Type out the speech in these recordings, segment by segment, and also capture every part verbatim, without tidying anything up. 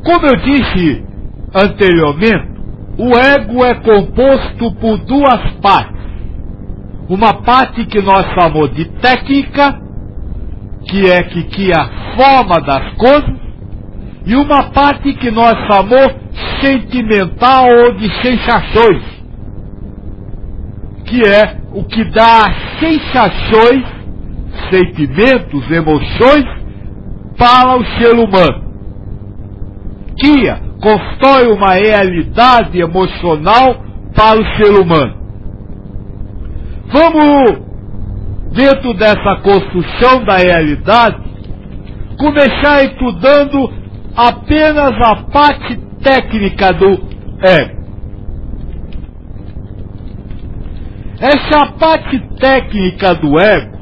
Como eu disse anteriormente, o ego é composto por duas partes. Uma parte que nós chamamos de técnica, que é que cria a forma das coisas, e uma parte que nós chamamos sentimental ou de sensações, que é o que dá sensações, sentimentos, emoções para o ser humano. Cria, constrói uma realidade emocional para o ser humano. Vamos, dentro dessa construção da realidade, começar estudando apenas a parte técnica do ego. Essa parte técnica do ego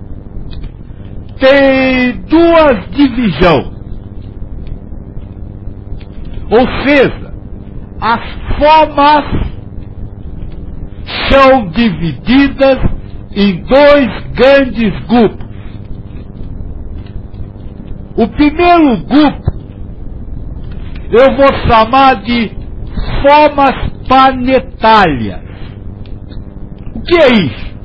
tem duas divisões. Ou seja, as formas são divididas em dois grandes grupos. O primeiro grupo eu vou chamar de formas planetárias. O que é isso?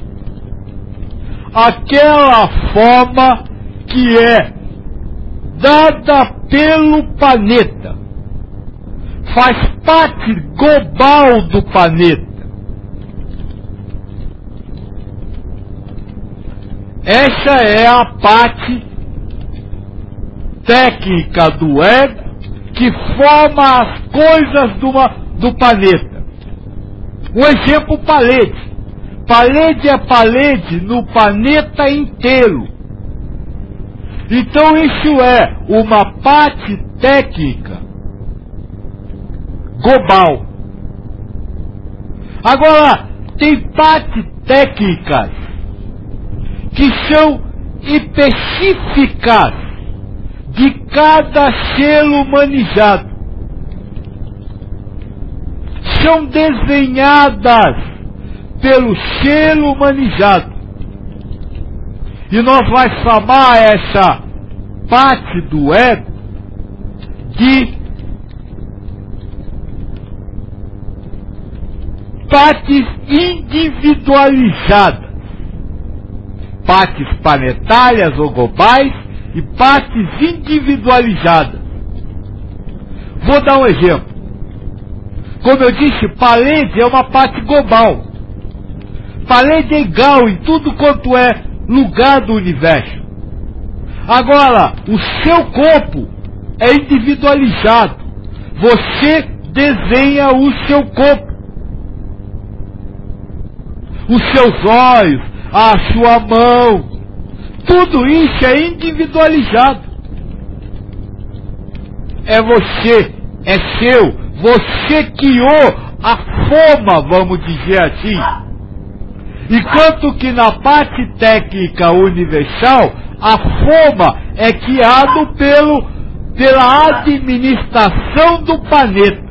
Aquela forma que é dada pelo planeta, faz parte global do planeta. Essa é a parte técnica do ego que forma as coisas do, do planeta. Um exemplo, parede. Parede é parede no planeta inteiro. Então isso é uma parte técnica global. Agora, tem partes técnicas que são específicas de cada ser humanizado. São desenhadas pelo ser humanizado. E nós vamos chamar essa parte do ego de partes individualizadas. Partes planetárias ou globais e partes individualizadas. Vou dar um exemplo. Como eu disse, parede é uma parte global. Parede é igual em tudo quanto é lugar do universo. Agora, o seu corpo é individualizado. Você desenha o seu corpo. Os seus olhos, a sua mão, tudo isso é individualizado. É você, é seu, você criou a forma, vamos dizer assim. Enquanto que na parte técnica universal, a forma é criada pelo, pela administração do planeta.